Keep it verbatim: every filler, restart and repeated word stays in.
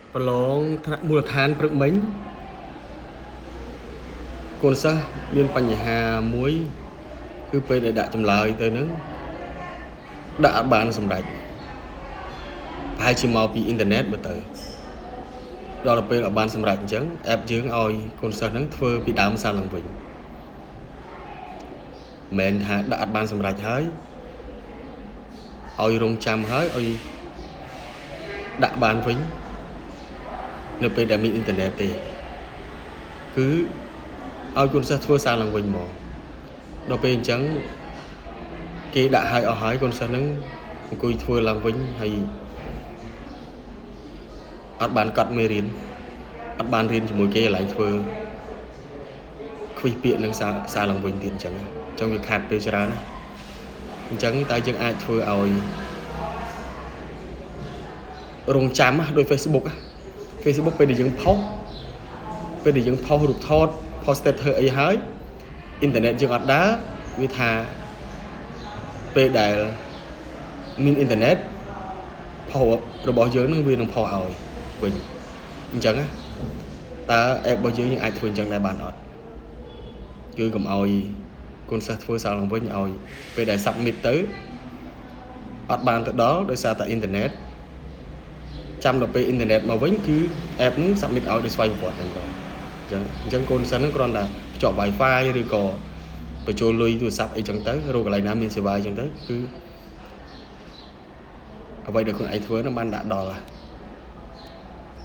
ប្រឡងថ្នាក់មូលដ្ឋានព្រឹកមិញកូនសិស្សមានបញ្ហាមួយគឺពេលដែលដាក់ចម្លើយទៅនឹងដាក់អត់បានសម្រេចប្រហែលជាមកពីអ៊ីនធឺណិតមើលទៅដល់ពេលអត់បានសម្រេចអញ្ចឹងអេបយើងឲ្យកូនសិស្សហ្នឹងធ្វើពីដើមសាឡើងវិញមិនថាដាក់អត់បានសម្រេចហើយឲ្យរងចាំហើយឲ្យដាក់បានវិញនៅពេលដែលមានអ៊ីនធឺណិតទេគឺឲ្យកូនសិស្សធ្វើសារឡើងវិញមកដល់ពេលអញ្ចឹងគេដាក់ឲ្យអស់ហើយកូនសិស្សហ្នឹងអង្គុយធ្វើឡើងវិញហើយអត់បានកត់មេរៀនអត់បានរៀនជាមួយគេកន្លែងធ្វើខ្វះពាក្យនឹងសារសារឡើងវិញទៀតអញ្ចឹងអញ្ចឹងវាខាត់ពេលច្រើនណាអញ្ចឹងតើយើងអាចធ្វើឲ្យរងចាំដោយ Facebook Facebook ពេលដែលយើងផុសពេលដែលយើងផុសរូបថត post status ធ្វើអីហើយអ៊ីនធឺណិតយើងអត់ដើរវាថាពេលដែលមានអ៊ីនធឺណិតផុសរបស់យើងនឹងវានឹងផុសឲ្យវិញអញ្ចឹងណាតើ app របស់យើងយើងអាចធ្វើអញ្ចឹងដែរបានអត់គឺកុំឲ្យកូនសិស្សធ្វើសារឡើងវិញឲ្យពេលដែល submit ទៅអត់បានទៅដល់ដោយសារតែអ៊ីនធឺណិតចាំដល់ពេលអ៊ីនធឺណិតមកវិញគឺ app នឹង submit ឲ្យដោយស្វ័យប្រវត្តិហ្នឹងទៅអញ្ចឹងអញ្ចឹងកូនសិស្សហ្នឹងគ្រាន់តែភ្ជាប់ Wi-Fi ឬក៏បញ្ចូលលុយទូរស័ព្ទអីចឹងទៅរកកន្លែងណាមានសេវាអីចឹងទៅគឺអ្វីដែលខ្លួនឯងធ្វើហ្នឹងបានដាក់ដល់